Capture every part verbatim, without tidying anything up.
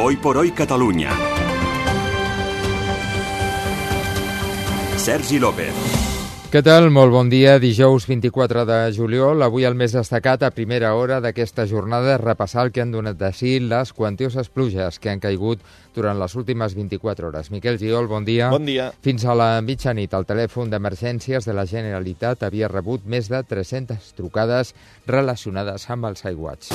Hoy por hoy Catalunya. Sergi López. Què tal? Molt bon dia. Dijous vint-i-quatre de juliol. Avui el més destacat a primera hora d'aquesta jornada és repassar el que han donat de si les quantioses pluges que han caigut durant les últimes vint-i-quatre hores. Miquel Giol, bon dia. Bon dia. Fins a la mitjanit, el telèfon d'emergències de la Generalitat havia rebut més de tres-centes trucades relacionades amb els aiguats.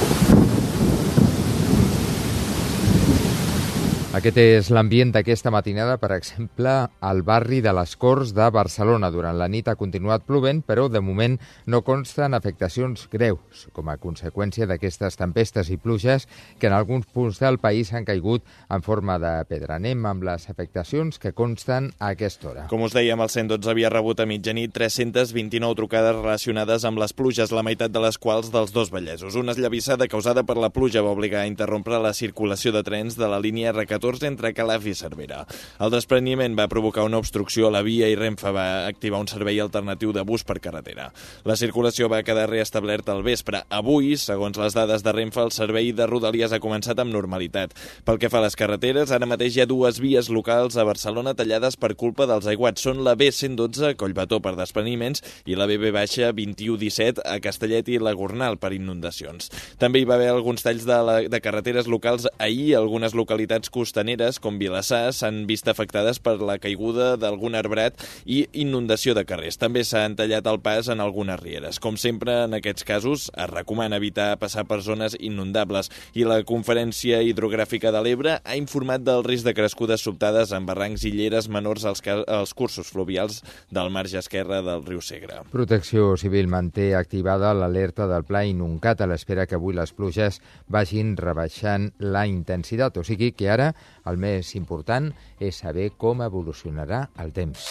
Aquest és l'ambient d'aquesta matinada, per exemple, al barri de les Corts de Barcelona. Durant la nit ha continuat plovent, però de moment no consten afectacions greus, com a conseqüència d'aquestes tempestes i pluges que en alguns punts del país han caigut en forma de pedra. Anem amb les afectacions que consten a aquesta hora. Com us dèiem, el cent dotze havia rebut a mitjanit tres-centes vint-i-nou trucades relacionades amb les pluges, la meitat de les quals dels dos Vallesos. Una esllavissada causada per la pluja va obligar a interrompre la circulació de trens de la línia erre catorze entre Calaf i Cervera. El despreniment va provocar una obstrucció a la via i Renfe va activar un servei alternatiu de bus per carretera. La circulació va quedar reestablerta al vespre. Avui, segons les dades de Renfe, el servei de Rodalies ha començat amb normalitat. Pel que fa a les carreteres, ara mateix hi ha dues vies locals a Barcelona tallades per culpa dels aiguats. Són la be cent dotze, Collbató, per despreniments, i la be be vint-i-u disset a Castellet i la Gornal per inundacions. També hi va haver alguns talls de, la, de carreteres locals ahir. Algunes localitats costaneres, com Vilassar, s'han vist afectades per la caiguda d'algun arbrat i inundació de carrers. També s'han tallat el pas en algunes rieres. Com sempre, en aquests casos, es recomana evitar passar per zones inundables i la Conferència Hidrogràfica de l'Ebre ha informat del risc de crescudes sobtades en barrancs i lleres menors als, als cursos fluvials del marge esquerre del riu Segre. Protecció Civil manté activada l'alerta del Pla Inuncat a l'espera que avui les pluges vagin rebaixant la intensitat, o sigui que ara el més important és saber com evolucionarà el temps.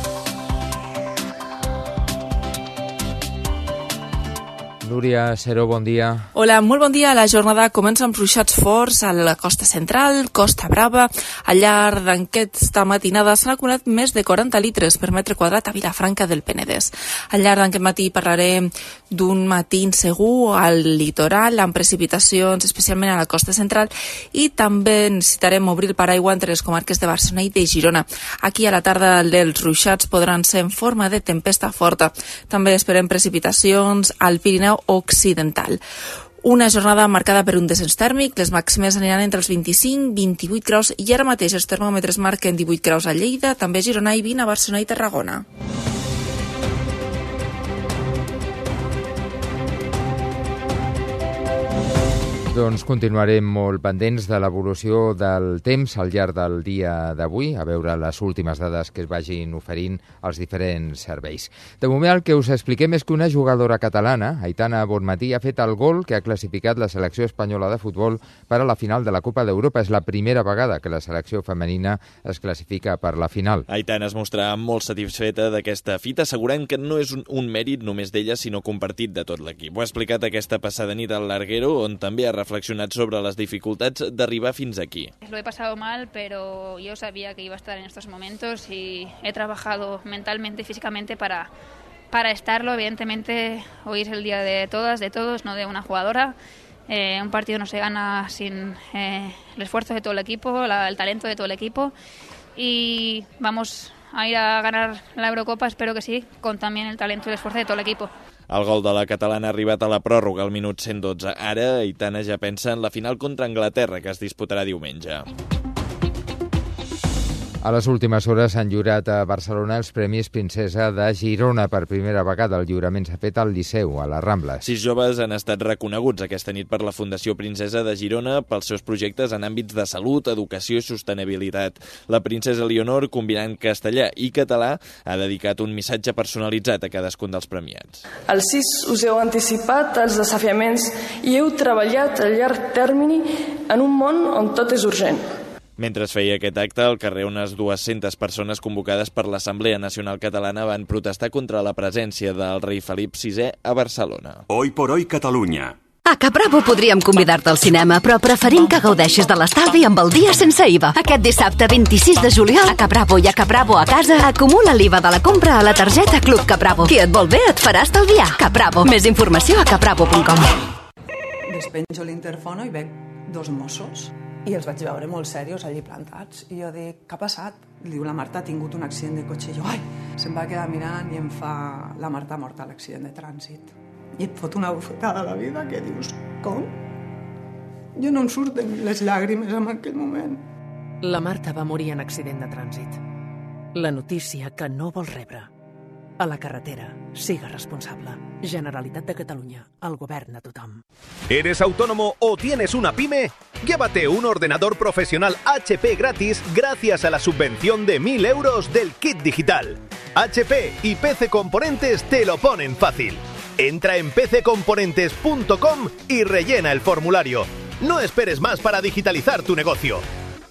Núria Seró, bon dia. Hola, molt bon dia. La jornada comença amb ruixats forts a la costa central, Costa Brava. Al llarg d'aquesta matinada s'han acumulat més de quaranta litres per metre quadrat a Vilafranca del Penedès. Al llarg d'aquest matí parlarem d'un matí insegur al litoral, amb precipitacions especialment a la costa central, i també necessitarem obrir el paraigua entre les comarques de Barcelona i de Girona. Aquí a la tarda els ruixats podran ser en forma de tempesta forta. També esperem precipitacions al Pirineu Occidental. Una jornada marcada per un descens tèrmic. Les màximes aniran entre els vint-i-cinc i vint-i-vuit graus i ara mateix els termòmetres marquen divuit graus a Lleida, també a Girona i vint a Barcelona i Tarragona. Doncs continuarem molt pendents de l'evolució del temps al llarg del dia d'avui, a veure les últimes dades que es vagin oferint als diferents serveis. De moment el que us expliquem és que una jugadora catalana, Aitana Bonmatí, ha fet el gol que ha classificat la selecció espanyola de futbol per a la final de la Copa d'Europa. És la primera vegada que la selecció femenina es classifica per la final. Aitana es mostrava molt satisfeta d'aquesta fita, assegurant que no és un, un mèrit només d'ella, sinó compartit de tot l'equip. Ho ha explicat aquesta passada nit al Larguero, on també ha reflexionat sobre les dificultats d'arribar fins aquí. Lo he pasado mal, pero yo sabía que iba a estar en estos momentos y he trabajado mentalmente y físicamente para, para estarlo. Evidentemente, hoy es el día de todas, de todos, no de una jugadora. Eh, un partido no se gana sin eh, el esfuerzo de todo el equipo, la, el talento de todo el equipo, y vamos a ir a ganar la Eurocopa, espero que sí, con también el talento y el esfuerzo de todo el equipo. El gol de la catalana ha arribat a la pròrroga al minut cent dotze. Ara, Aitana ja pensa en la final contra Anglaterra, que es disputarà diumenge. A les últimes hores s'han lliurat a Barcelona els Premis Princesa de Girona. Per primera vegada el lliurament s'ha fet al Liceu, a les Rambles. Sis joves han estat reconeguts aquesta nit per la Fundació Princesa de Girona pels seus projectes en àmbits de salut, educació i sostenibilitat. La princesa Leonor, combinant castellà i català, ha dedicat un missatge personalitzat a cadascun dels premiats. Els sis us heu anticipat als desafiaments i heu treballat a llarg termini en un món on tot és urgent. Mentre es feia aquest acte, al carrer unes dues-centes persones convocades per l'Assemblea Nacional Catalana van protestar contra la presència del rei Felip sisè a Barcelona. Hoy por hoy Catalunya. A Capravo podríem convidar-te al cinema, però preferim que gaudeixis de l'estalvi amb el dia sense I V A. Aquest dissabte vint-i-sis de juliol, a Capravo i a Capravo a casa, acumula l'I V A de la compra a la targeta Club Capravo. Qui et vol bé et farà estalviar. Capravo. Més informació a capravo punt com. Despenjo l'interfono i veig dos Mossos I els vaig veure molt serios allí plantats. I jo dic, què ha passat? Diu, la Marta ha tingut un accident de cotxe. I jo, ai, se'm va quedar mirant i em fa, la Marta ha mort a l'accident de trànsit. I et fot una bufetada a la vida que dius, com? Jo no em surten les llàgrimes en aquell moment. La Marta va morir en accident de trànsit. La notícia que no vols rebre. A la carretera, siga responsable. Generalitat de Catalunya, el govern a tothom. ¿Eres autónomo o tienes una pyme? Llévate un ordenador profesional H P gratis gracias a la subvención de mil euros del kit digital. H P y P C Componentes te lo ponen fácil. Entra en p c componentes punto com y rellena el formulario. No esperes más para digitalizar tu negocio.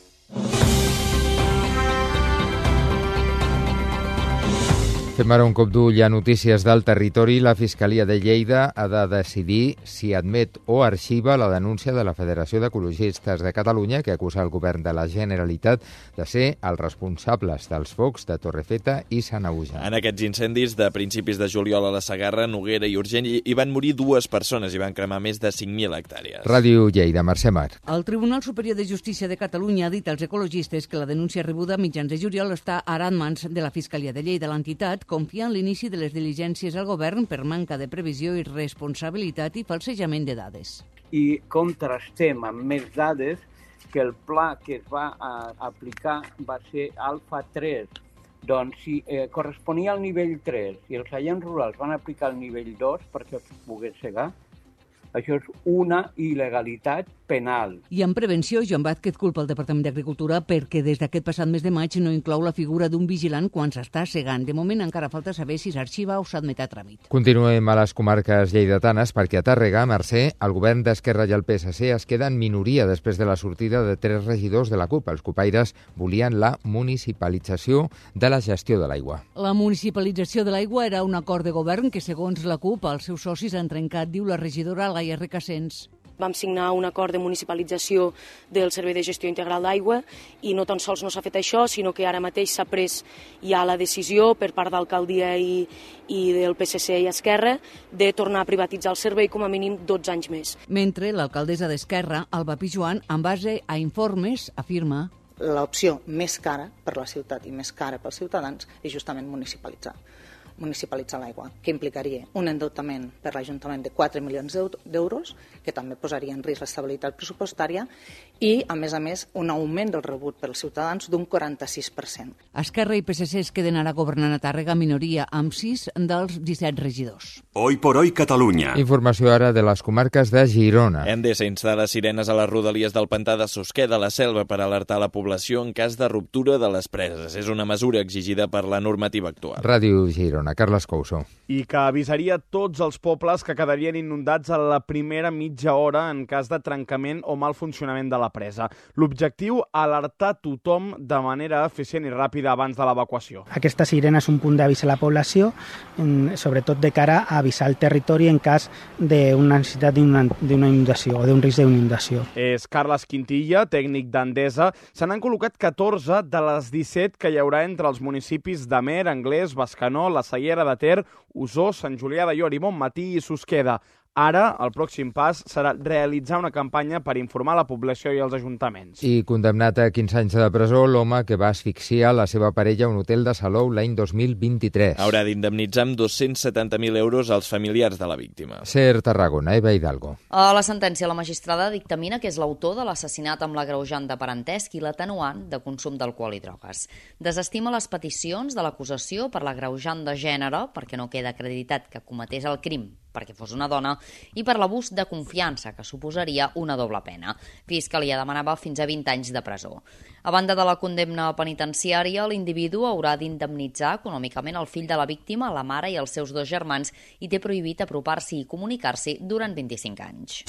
Fem ara un cop d'ull a notícies del territori. La Fiscalia de Lleida ha de decidir si admet o arxiva la denúncia de la Federació d'Ecologistes de Catalunya que acusa el govern de la Generalitat de ser els responsables dels focs de Torrefeta i Sanaüja. En aquests incendis de principis de juliol a la Segarra, Noguera i Urgell hi van morir dues persones i van cremar més de cinc mil hectàrees. Ràdio Lleida, Mercè Mar. El Tribunal Superior de Justícia de Catalunya ha dit als ecologistes que la denúncia rebuda a mitjans de juliol està ara en mans de la Fiscalia de Lleida. L'entitat confia en l'inici de les diligències al govern per manca de previsió i responsabilitat i falsejament de dades. I contrastem amb més dades que el pla que es va a, aplicar va ser Alfa tres. Doncs si eh, corresponia al nivell tres i els agents rurals van aplicar el nivell dos perquè es pogués segar, això és una il·legalitat penal. I en prevenció, Joan Vázquez culpa el Departament d'Agricultura perquè des d'aquest passat mes de maig no inclou la figura d'un vigilant quan s'està segant. De moment encara falta saber si s'arxiva o s'admet a tràmit. Continuem a les comarques lleidatanes perquè a Tàrrega, Mercè, el govern d'Esquerra i el P S C es queda en minoria després de la sortida de tres regidors de la CUP. Els copaires volien la municipalització de la gestió de l'aigua. La municipalització de l'aigua era un acord de govern que, segons la CUP, els seus socis han trencat, diu la regidora Laia Recasens. Vam signar un acord de municipalització del Servei de Gestió Integral d'Aigua i no tan sols no s'ha fet això, sinó que ara mateix s'ha pres ja la decisió per part d'Alcaldia i, i del P S C i Esquerra de tornar a privatitzar el servei com a mínim dotze anys més. Mentre l'alcaldessa d'Esquerra, Alba Pijuan, en base a informes, afirma: l'opció més cara per la ciutat i més cara pels ciutadans és justament municipalitzar. municipalitzar l'aigua, que implicaria un endeutament per l'Ajuntament de quatre milions d'euros, que també posaria en risc l'estabilitat pressupostària, i, a més a més, un augment del rebut pels ciutadans d'un quaranta-sis per cent. Esquerra i P S C es queden ara governant a Tàrrega minoria amb sis dels disset regidors. Hoy por hoy Catalunya. Informació ara de les comarques de Girona. Endesa instal·la sirenes a les rodalies del pantà de Susqueda de la Selva per alertar la població en cas de ruptura de les preses. És una mesura exigida per la normativa actual. Ràdio Girona. Carles Couso. I que avisaria tots els pobles que quedarien inundats a la primera mitja hora en cas de trencament o mal funcionament de la presa. L'objectiu, alertar tothom de manera eficient i ràpida abans de l'evacuació. Aquesta sirena és un punt d'avís a la població, sobretot de cara a avisar el territori en cas d'una necessitat d'una inundació o d'un risc d'inundació. És Carles Quintilla, tècnic d'Endesa. Se n'han col·locat catorze de les disset que hi haurà entre els municipis d'Amer, Anglès, Bescanó, la Cellera de Ter, Osó, Sant Julià de Llor i Montmatí i Susqueda. Ara, el pròxim pas serà realitzar una campanya per informar la població i els ajuntaments. I condemnat a quinze anys de presó l'home que va asfixiar la seva parella a un hotel de Salou l'any dos mil vint-i-tres. Haurà d'indemnitzar amb dos-cents setanta mil euros als familiars de la víctima. Ser Tarragona, Eva Hidalgo. A la sentència, la magistrada dictamina que és l'autor de l'assassinat amb l'agreujant de parentesc i l'atenuant de consum d'alcohol i drogues. Desestima les peticions de l'acusació per l'agreujant de gènere, perquè no queda acreditat que cometés el crim perquè fos una dona, i per l'abús de confiança, que suposaria una doble pena. Fiscalia demanava fins a vint anys de presó. A banda de la condemna penitenciària, l'individu haurà d'indemnitzar econòmicament el fill de la víctima, la mare i els seus dos germans, i té prohibit apropar-s'hi i comunicar-s'hi durant vint-i-cinc anys.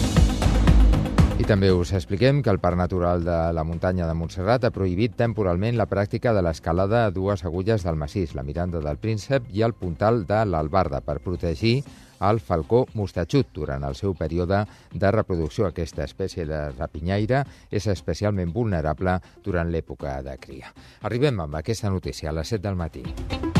I també us expliquem que el Parc Natural de la Muntanya de Montserrat ha prohibit temporalment la pràctica de l'escalada a dues agulles del massís, la Miranda del Príncep i el Puntal de l'Albarda, per protegir el falcó mostatxut durant el seu període de reproducció. Aquesta espècie de rapinyaire és especialment vulnerable durant l'època de cria. Arribem amb aquesta notícia a les set del matí.